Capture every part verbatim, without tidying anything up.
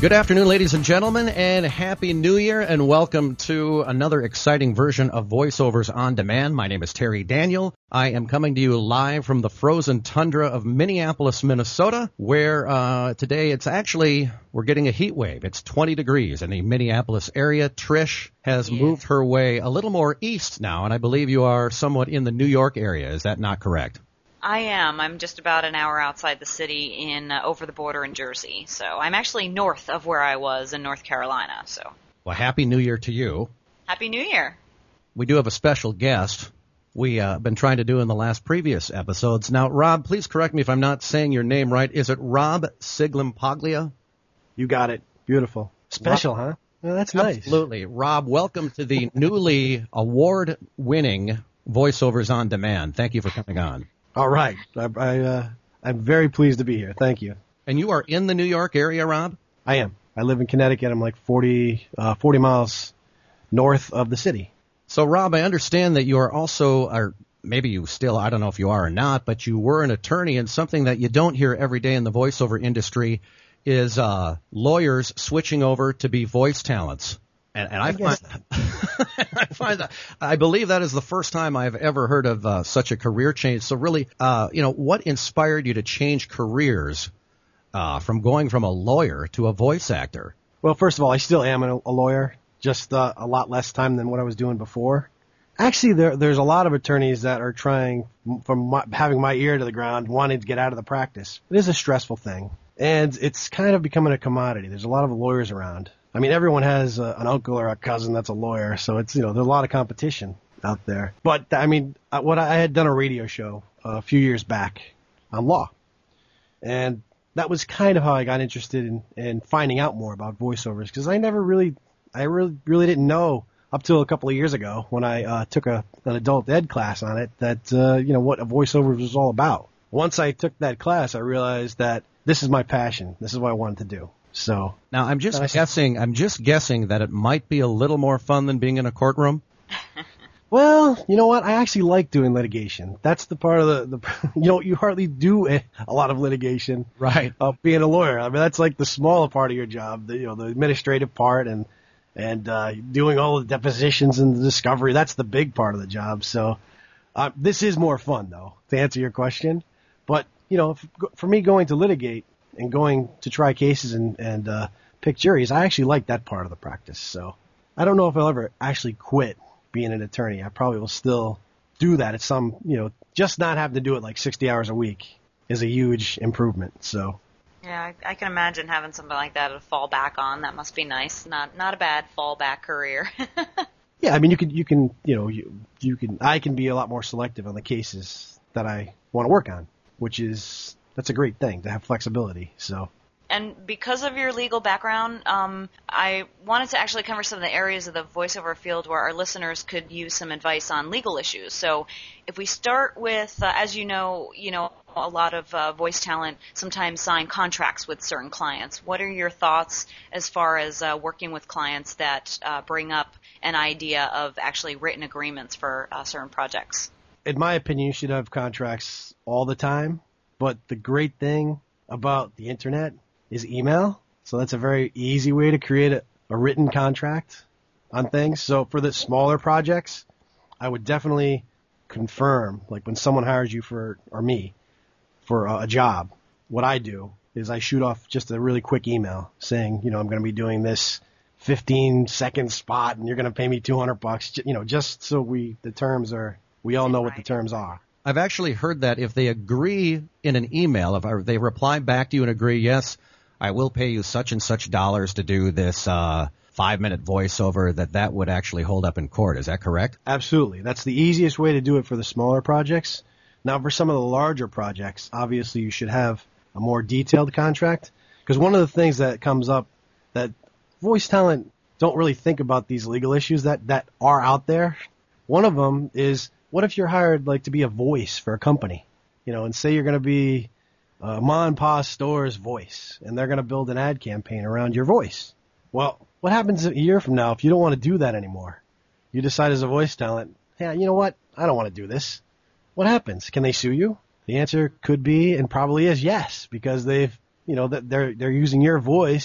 Good afternoon, ladies and gentlemen, and Happy New Year, and welcome to another exciting version of Voiceovers on Demand. My name is Terry Daniel. I am coming to you live from the frozen tundra of Minneapolis, Minnesota, where uh, today it's actually, we're getting a heat wave. It's twenty degrees in the Minneapolis area. Trish has yeah. moved her way a little more east now, and I believe you are somewhat in the New York area. Is that not correct? I am. I'm just about an hour outside the city in uh, over the border in Jersey. So I'm actually north of where I was in North Carolina. So. Well, Happy New Year to you. Happy New Year. We do have a special guest we have uh, been trying to do in the last previous episodes. Now, Rob, please correct me if I'm not saying your name right. Is it Rob Siglimpaglia? You got it. Beautiful. Special, Rob, huh? Well, that's nice. Absolutely. Rob, welcome to the newly award-winning Voiceovers on Demand. Thank you for coming on. All right. I, I, uh, I'm very pleased to be here. Thank you. And you are in the New York area, Rob? I am. I live in Connecticut. I'm like forty, uh, forty miles north of the city. So, Rob, I understand that you are also, or maybe you still, I don't know if you are or not, but you were an attorney, and something that you don't hear every day in the voiceover industry is uh, lawyers switching over to be voice talents. And, and I, I find, I find that, I believe that is the first time I've ever heard of uh, such a career change. So really, uh, you know, what inspired you to change careers uh, from going from a lawyer to a voice actor? Well, first of all, I still am a, a lawyer, just uh, a lot less time than what I was doing before. Actually, there, there's a lot of attorneys that are trying, from my, having my ear to the ground, wanting to get out of the practice. It is a stressful thing, and it's kind of becoming a commodity. There's a lot of lawyers around. I mean, everyone has uh, an uncle or a cousin that's a lawyer, so it's, you know, there's a lot of competition out there. But, I mean, what I, I had done a radio show uh, a few years back on law, and that was kind of how I got interested in, in finding out more about voiceovers, because I never really, I really, really didn't know up till a couple of years ago when I uh, took a, an adult ed class on it that, uh, you know, what a voiceover was all about. Once I took that class, I realized that this is my passion. This is what I wanted to do. So now I'm just guessing. I'm just guessing that it might be a little more fun than being in a courtroom. Well, you know what? I actually like doing litigation. That's the part of the, the you know, you hardly do a, a lot of litigation, right? Uh, being a lawyer. I mean, that's like the smaller part of your job, the, you know, the administrative part and and uh, doing all the depositions and the discovery. That's the big part of the job. So uh, this is more fun, though, to answer your question. But you know, if, for me, going to litigate and going to try cases and, and uh, pick juries, I actually like that part of the practice. So I don't know if I'll ever actually quit being an attorney. I probably will still do that at some, you know, just not having to do it like sixty hours a week is a huge improvement. So yeah, I, I can imagine having something like that to fall back on. That must be nice. Not not a bad fallback career. Yeah, I mean, you can you can you know you you can I can be a lot more selective on the cases that I want to work on, which is. That's a great thing to have flexibility. So, and because of your legal background, um, I wanted to actually cover some of the areas of the voiceover field where our listeners could use some advice on legal issues. So, if we start with, uh, as you know, you know, a lot of uh, voice talent sometimes sign contracts with certain clients. What are your thoughts as far as uh, working with clients that uh, bring up an idea of actually written agreements for uh, certain projects? In my opinion, you should have contracts all the time. But the great thing about the internet is email. So that's a very easy way to create a, a written contract on things. So for the smaller projects, I would definitely confirm, like when someone hires you for, or me, for a, a job, what I do is I shoot off just a really quick email saying, you know, I'm going to be doing this fifteen second spot and you're going to pay me two hundred bucks, you know, just so we, the terms are, we all know what the terms are. I've actually heard that if they agree in an email, if they reply back to you and agree, yes, I will pay you such and such dollars to do this uh, five-minute voiceover, that that would actually hold up in court. Is that correct? Absolutely. That's the easiest way to do it for the smaller projects. Now, for some of the larger projects, obviously you should have a more detailed contract, because one of the things that comes up that voice talent don't really think about these legal issues that, that are out there. One of them is, what if you're hired like to be a voice for a company, you know, and say you're going to be a Ma and Pa store's voice, and they're going to build an ad campaign around your voice. Well, what happens a year from now if you don't want to do that anymore? You decide as a voice talent, hey, you know what? I don't want to do this. What happens? Can they sue you? The answer could be and probably is yes, because they've, you know, they're they're using your voice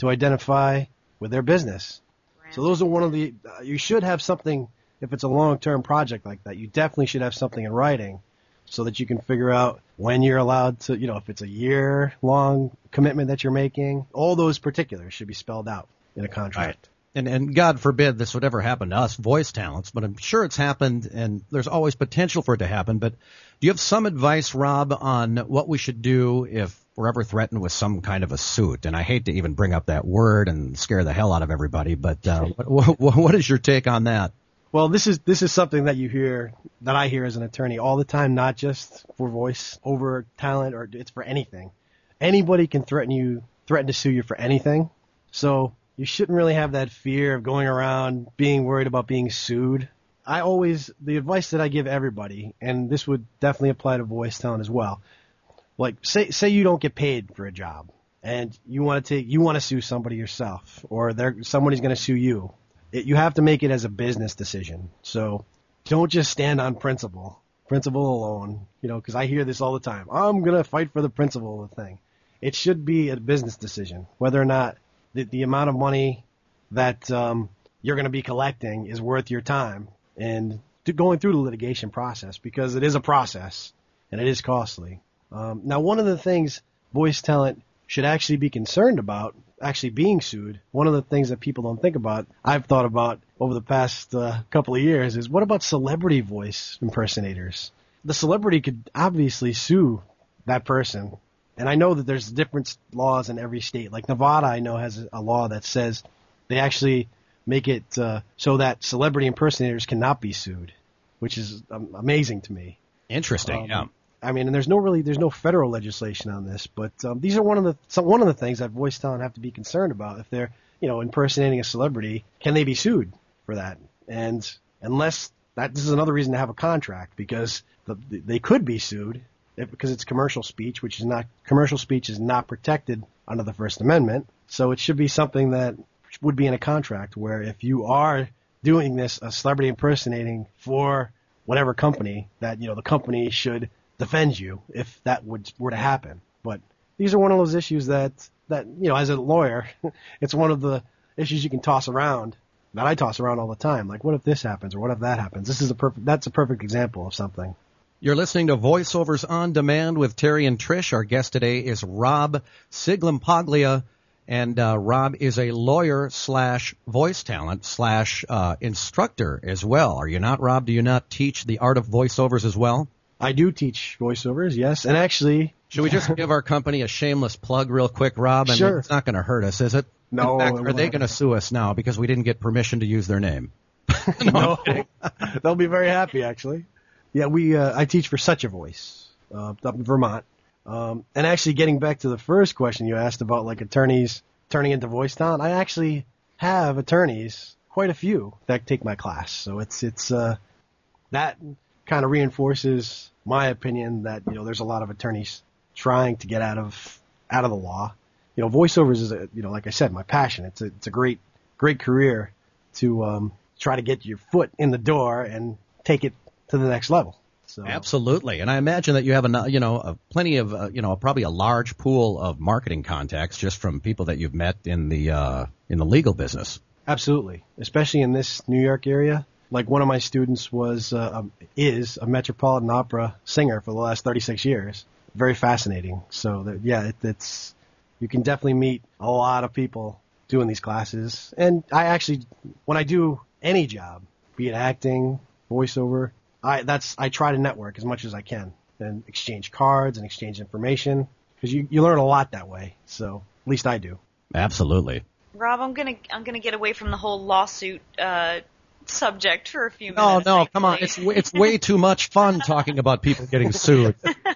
to identify with their business. So those are one of the, uh, you should have something, if it's a long-term project like that, you definitely should have something in writing so that you can figure out when you're allowed to, you know, if it's a year-long commitment that you're making, all those particulars should be spelled out in a contract. Right. And, and God forbid this would ever happen to us voice talents, but I'm sure it's happened, and there's always potential for it to happen. But do you have some advice, Rob, on what we should do if we're ever threatened with some kind of a suit? And I hate to even bring up that word and scare the hell out of everybody, but uh, what, what, what is your take on that? Well, this is this is something that you hear, that I hear as an attorney all the time, not just for voice over talent, or it's for anything. Anybody can threaten you, threaten to sue you for anything. So you shouldn't really have that fear of going around being worried about being sued. I always, the advice that I give everybody, and this would definitely apply to voice talent as well, like say say you don't get paid for a job and you want to take you want to sue somebody yourself, or there somebody's going to sue you. It, you have to make it as a business decision. So don't just stand on principle, principle alone, you know, because I hear this all the time. I'm going to fight for the principle of the thing. It should be a business decision, whether or not the, the amount of money that um, you're going to be collecting is worth your time and to going through the litigation process, because it is a process and it is costly. Um, now, one of the things voice talent should actually be concerned about, actually being sued, one of the things that people don't think about, I've thought about over the past uh, couple of years, is what about celebrity voice impersonators? The celebrity could obviously sue that person. And I know that there's different laws in every state. Like Nevada, I know, has a law that says they actually make it uh, so that celebrity impersonators cannot be sued, which is um, amazing to me. Interesting, um, yeah. I mean, and there's no really, there's no federal legislation on this, but um, these are one of the some, one of the things that voice talent have to be concerned about. If they're, you know, impersonating a celebrity, can they be sued for that? And unless that, this is another reason to have a contract, because the, they could be sued if, because it's commercial speech, which is not commercial speech is not protected under the First Amendment. So it should be something that would be in a contract, where if you are doing this, a celebrity impersonating for whatever company, that, you know, the company should defend you if that would were to happen. But these are one of those issues that, that, you know, as a lawyer, it's one of the issues you can toss around, that I toss around all the time. Like, what if this happens, or what if that happens? This is a perfect, that's a perfect example of something. You're listening to Voiceovers on Demand with Terry and Trish. Our guest today is Rob Siglampaglia, and uh, Rob is a lawyer slash voice talent slash uh, instructor as well. Are you not, Rob? Do you not teach the art of voiceovers as well? I do teach voiceovers, yes, and actually... Should we just give our company a shameless plug real quick, Rob? I Sure. mean, it's not going to hurt us, is it? No. In fact, are they going to sue us now because we didn't get permission to use their name? No, they'll be very happy, actually. Yeah, we. Uh, I teach for Such a Voice uh, up in Vermont. Um, and actually, getting back to the first question you asked about, like, attorneys turning into voice talent, I actually have attorneys, quite a few, that take my class. So it's it's uh, that kind of reinforces my opinion that, you know, there's a lot of attorneys trying to get out of out of the law. You know, voiceovers is, a, you know, like I said, my passion. It's a it's a great great career to um, try to get your foot in the door and take it to the next level. So. Absolutely, and I imagine that you have a you know a, plenty of uh, you know probably a large pool of marketing contacts just from people that you've met in the uh, in the legal business. Absolutely, especially in this New York area. Like, one of my students was uh, um, is a Metropolitan Opera singer for the last thirty-six years. Very fascinating. So that, yeah, it, it's you can definitely meet a lot of people doing these classes. And I actually, when I do any job, be it acting, voiceover, I that's I try to network as much as I can and exchange cards and exchange information, because you, you learn a lot that way. So at least I do. Absolutely. Rob, I'm gonna I'm gonna get away from the whole lawsuit uh, subject for a few No, minutes. no, thankfully. come on. It's it's way too much fun talking about people getting sued.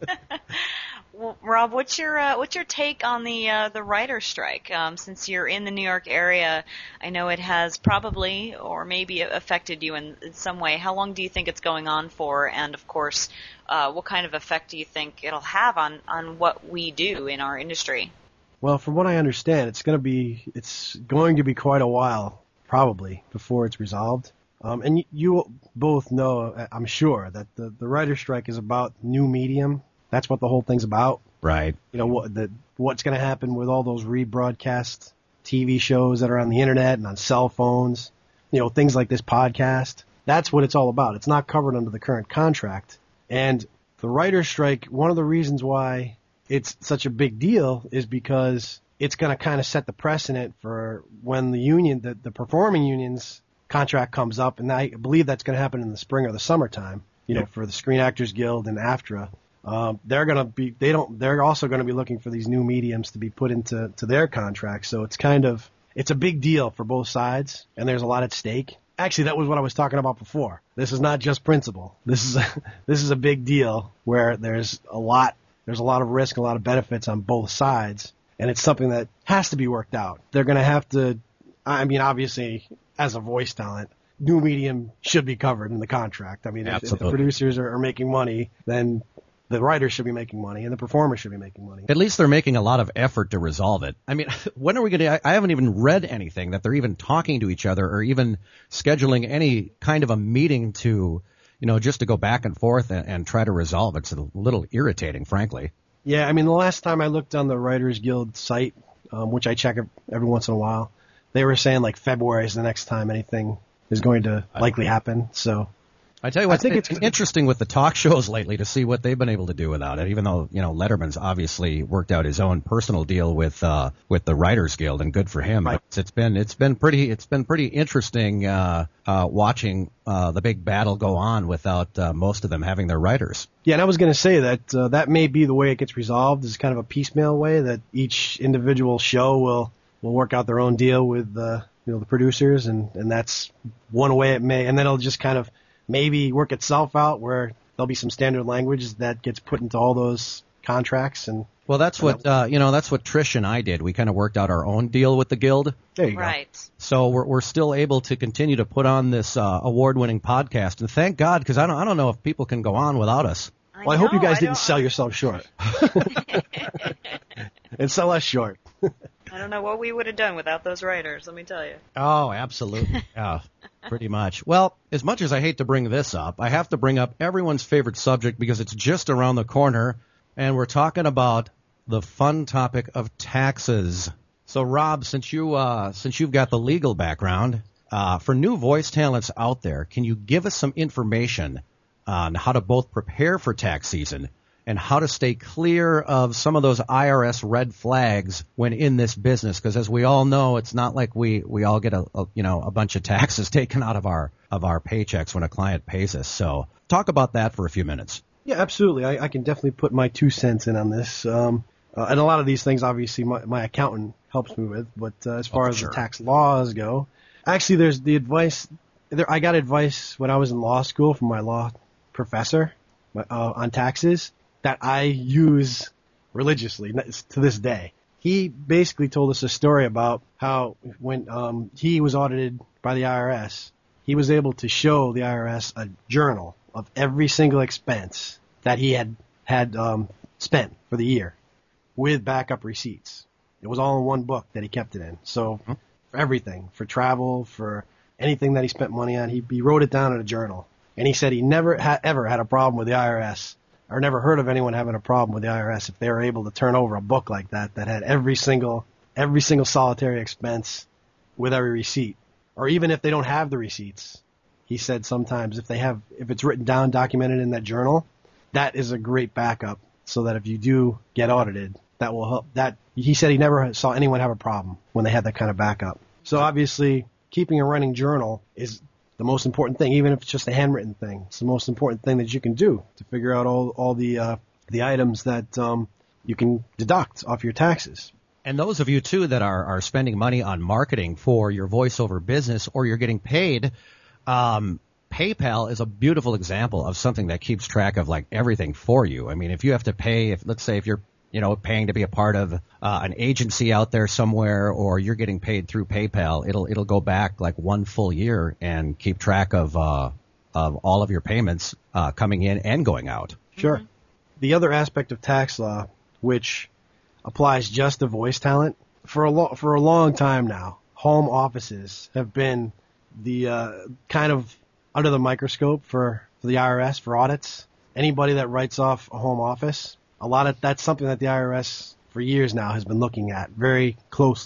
Well, Rob, what's your uh, what's your take on the uh, the writer's strike? Um, since you're in the New York area, I know it has probably or maybe affected you in, in some way. How long do you think it's going on for? And of course, uh, what kind of effect do you think it'll have on, on what we do in our industry? Well, from what I understand, it's going to be it's going to be quite a while, probably, before it's resolved. Um, and you, you both know, I'm sure, that the, the writer's strike is about new medium. That's what the whole thing's about. Right. You know, what the what's going to happen with all those rebroadcast T V shows that are on the internet and on cell phones, you know, things like this podcast. That's what it's all about. It's not covered under the current contract. And the writer's strike, one of the reasons why it's such a big deal is because it's going to kind of set the precedent for when the union, the, the performing union's contract comes up, and I believe that's going to happen in the spring or the summertime, you know, for the Screen Actors Guild and AFTRA. Um, they're going to be, they don't, they're also going to be looking for these new mediums to be put into to their contracts. So it's kind of, it's a big deal for both sides, and there's a lot at stake. Actually, that was what I was talking about before. This is not just principle. This is a, this is a big deal where there's a lot, there's a lot of risk, a lot of benefits on both sides, and it's something that has to be worked out. They're going to have to, I mean, obviously, as a voice talent, new medium should be covered in the contract. I mean, if, if the producers are, are making money, then the writers should be making money, and the performers should be making money. At least they're making a lot of effort to resolve it. I mean, when are we going to – I haven't even read anything that they're even talking to each other or even scheduling any kind of a meeting to, you know, just to go back and forth and, and try to resolve it. It's a little irritating, frankly. Yeah, I mean, the last time I looked on the Writers Guild site, um, which I check every once in a while, they were saying like February is the next time anything is going to likely happen. So I tell you what, I think it's been interesting with the talk shows lately to see what they've been able to do without it, even though, you know, Letterman's obviously worked out his own personal deal with uh with the Writers Guild, and good for him. Right. But it's been it's been pretty it's been pretty interesting uh uh watching uh the big battle go on without uh, most of them having their writers. Yeah, and I was going to say that uh, that may be the way it gets resolved, is kind of a piecemeal way that each individual show will will work out their own deal with uh, you know, the producers, and and that's one way it may, and then it'll just kind of maybe work itself out where there'll be some standard language that gets put into all those contracts. And well, that's and what uh, you know. That's what Trish and I did. We kind of worked out our own deal with the guild. There you right. go. So we're we're still able to continue to put on this uh, award-winning podcast, and thank God, because I don't I don't know if people can go on without us. I well, I know, hope you guys I didn't don't... sell yourself short and sell us short. I don't know what we would have done without those writers, let me tell you. Oh, absolutely. Yeah, pretty much. Well, as much as I hate to bring this up, I have to bring up everyone's favorite subject because it's just around the corner, and we're talking about the fun topic of taxes. So, Rob, since you uh, since you've got the legal background, uh, for new voice talents out there, can you give us some information on how to both prepare for tax season and how to stay clear of some of those I R S red flags when in this business? Because as we all know, it's not like we, we all get a, a you know a bunch of taxes taken out of our of our paychecks when a client pays us. So talk about that for a few minutes. Yeah, absolutely. I, I can definitely put my two cents in on this. Um, uh, and a lot of these things, obviously, my, my accountant helps me with. But uh, as far oh, as sure. the tax laws go, actually, there's the advice. There, I got advice when I was in law school from my law professor uh, on taxes that I use religiously to this day. He basically told us a story about how when um, he was audited by the I R S, he was able to show the I R S a journal of every single expense that he had had um, spent for the year with backup receipts. It was all in one book that he kept it in. So for everything, for travel, for anything that he spent money on, he, he wrote it down in a journal. And he said he never ha- ever had a problem with the I R S, or never heard of anyone having a problem with the I R S if they were able to turn over a book like that that had every single every single solitary expense with every receipt. Or even if they don't have the receipts, he said sometimes if they have if it's written down, documented in that journal, that is a great backup so that if you do get audited, that will help. That he said he never saw anyone have a problem when they had that kind of backup. So obviously, keeping a running journal is the most important thing, even if it's just a handwritten thing. It's the most important thing that you can do to figure out all all the uh, the items that um, you can deduct off your taxes. And those of you, too, that are, are spending money on marketing for your voiceover business or you're getting paid, um, PayPal is a beautiful example of something that keeps track of, like, everything for you. I mean, if you have to pay, if let's say if you're, you know, paying to be a part of uh, an agency out there somewhere, or you're getting paid through PayPal, it'll it'll go back like one full year and keep track of uh, of all of your payments uh, coming in and going out. Sure. Mm-hmm. The other aspect of tax law, which applies just to voice talent, for a lo- for a long time now, home offices have been the uh, kind of under the microscope for, for the I R S for audits. Anybody that writes off a home office, a lot of that's something that the I R S for years now has been looking at very closely.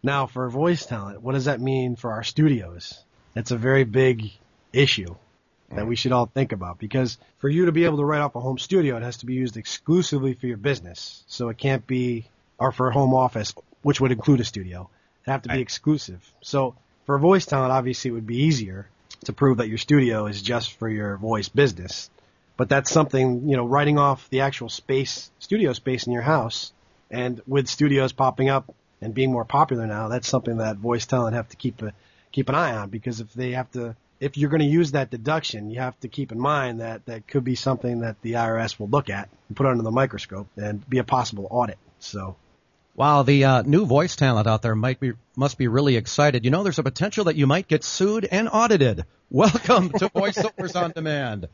Now, for voice talent, what does that mean for our studios? It's a very big issue that we should all think about, because for you to be able to write off a home studio, it has to be used exclusively for your business. So it can't be, or for a home office, which would include a studio. It have to be Right. exclusive. So for voice talent, obviously it would be easier to prove that your studio is just for your voice business. But that's something, you know, writing off the actual space, studio space in your house, and with studios popping up and being more popular now, that's something that voice talent have to keep a, keep an eye on, because if they have to, if you're going to use that deduction, you have to keep in mind that that could be something that the I R S will look at and put under the microscope and be a possible audit. So, Wow, the uh, new voice talent out there might be must be really excited. You know, there's a potential that you might get sued and audited. Welcome to Voiceovers on Demand.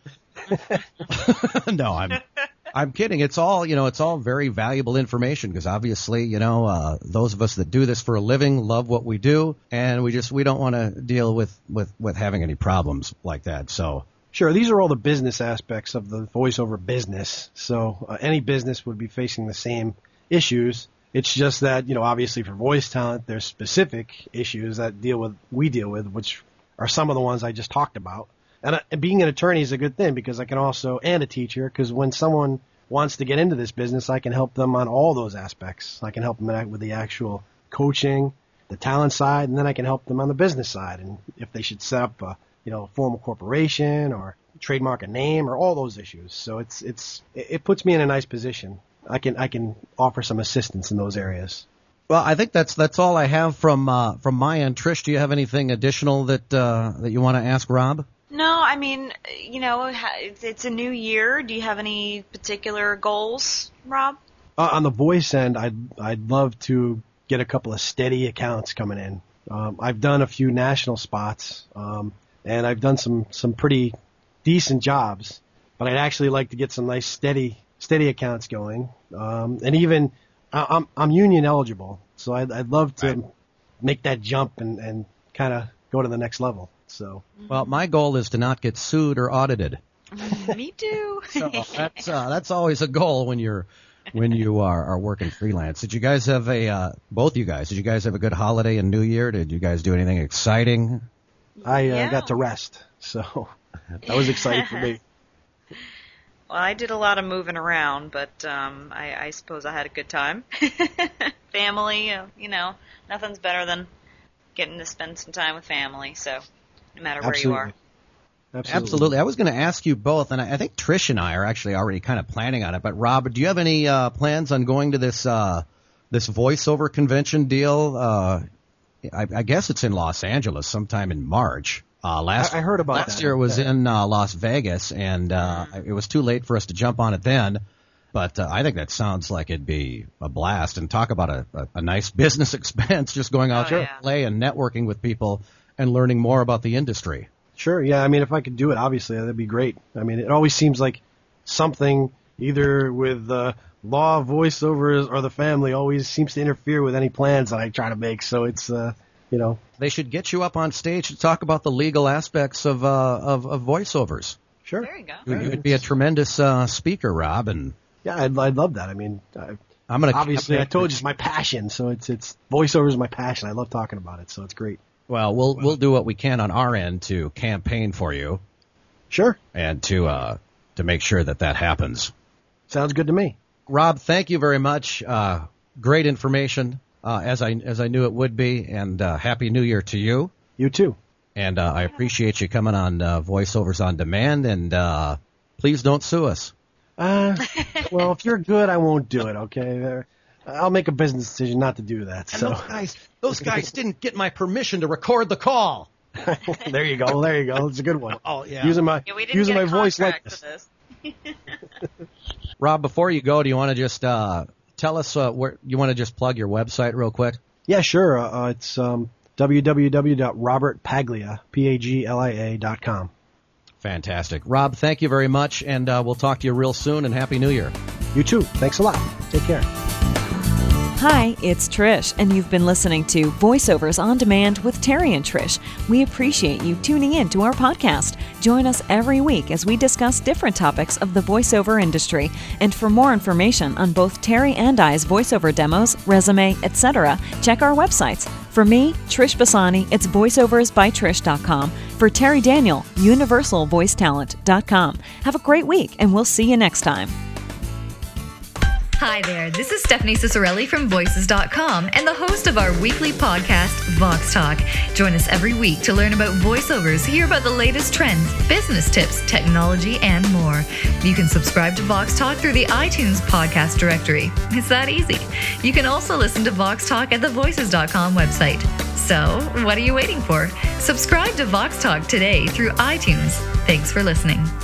No, I'm I'm kidding. It's all, you know, it's all very valuable information, because obviously, you know, uh, those of us that do this for a living love what we do, and we just we don't want to deal with, with, with having any problems like that. So, sure, these are all the business aspects of the voiceover business. So uh, any business would be facing the same issues. It's just that, you know, obviously for voice talent, there's specific issues that deal with we deal with, which are some of the ones I just talked about. And, uh, and being an attorney is a good thing, because I can also, and a teacher, because when someone wants to get into this business, I can help them on all those aspects. I can help them with the actual coaching, the talent side, and then I can help them on the business side. And if they should set up a, you know, a formal corporation or trademark a name, or all those issues. So it's, it's, it puts me in a nice position. I can, I can offer some assistance in those areas. well, I think that's that's all I have from uh, from my end. Trish, do you have anything additional that uh, that you want to ask Rob? No, I mean, you know, it's it's a new year. Do you have any particular goals, Rob? Uh, on the voice end, I'd I'd love to get a couple of steady accounts coming in. Um, I've done a few national spots, um, and I've done some some pretty decent jobs. But I'd actually like to get some nice steady steady accounts going. Um, and even I- I'm I'm union eligible, so I'd I'd love to Right. make that jump and and kind of go to the next level. So Well, my goal is to not get sued or audited. Me too. So that's uh, that's always a goal when you're when you are, are working freelance. Did you guys have a uh, both you guys? Did you guys have a good holiday and New Year? Did you guys do anything exciting? I uh, Yeah. got to rest, so that was exciting for me. Well, I did a lot of moving around, but um, I, I suppose I had a good time. Family, uh, you know, nothing's better than getting to spend some time with family. So, no matter where you are. Absolutely. Absolutely. I was going to ask you both, and I, I think Trish and I are actually already kind of planning on it. But Rob, do you have any uh, plans on going to this uh, this voiceover convention deal? Uh, I, I guess it's in Los Angeles sometime in March. Uh, last I- I heard about last that. year it was Yeah. in uh, Las Vegas, and uh, it was too late for us to jump on it then. But uh, I think that sounds like it'd be a blast, and talk about a, a, a nice business expense, just going out Oh, there yeah. to play and networking with people and learning more about the industry. Sure, yeah. I mean, if I could do it, obviously, that'd be great. I mean, it always seems like something either with uh, law, voiceovers, or the family always seems to interfere with any plans that I try to make. So it's, uh, you know. They should get you up on stage to talk about the legal aspects of uh, of, of voiceovers. Sure. There you go. You, you would be a tremendous uh, speaker, Rob, and Yeah, I'd, I'd love that. I mean, I, I'm going to obviously, I told you it's my passion. So it's it's voiceover is my passion. I love talking about it. So it's great. Well, we'll we'll do what we can on our end to campaign for you Sure. and to uh, to make sure that that happens. Sounds good to me. Rob, thank you very much. Uh, great information, uh, as I as I knew it would be, and uh, Happy New Year to you. You too. And uh, I appreciate you coming on uh, Voiceovers on Demand, and uh, please don't sue us. Uh, well, if you're good, I won't do it. Okay. There- I'll make a business decision not to do that. And So those guys, those guys didn't get my permission to record the call. there you go. There you go. It's a good one. Oh yeah. Using my Yeah, we didn't using get my a voice like contract this. for this. Rob, before you go, do you want to just uh, tell us uh, where you want to just plug your website real quick? Yeah, sure. Uh, uh, it's um, w w w dot robert paglia p a g l i a dot com. Fantastic. Rob, thank you very much, and uh, we'll talk to you real soon, and Happy New Year. You too. Thanks a lot. Take care. Hi, it's Trish, and you've been listening to Voiceovers on Demand with Terry and Trish. We appreciate you tuning in to our podcast. Join us every week as we discuss different topics of the voiceover industry. And for more information on both Terry and I's voiceover demos, resume, et cetera, check our websites For me, Trish Bassani, it's voiceovers by trish dot com. For Terry Daniel, universal voice talent dot com. Have a great week, and we'll see you next time. Hi there, this is Stephanie Cicerelli from voices dot com and the host of our weekly podcast, Vox Talk. Join us every week to learn about voiceovers, hear about the latest trends, business tips, technology, and more. You can subscribe to Vox Talk through the iTunes podcast directory. It's that easy. You can also listen to Vox Talk at the voices dot com website. So, what are you waiting for? Subscribe to Vox Talk today through iTunes. Thanks for listening.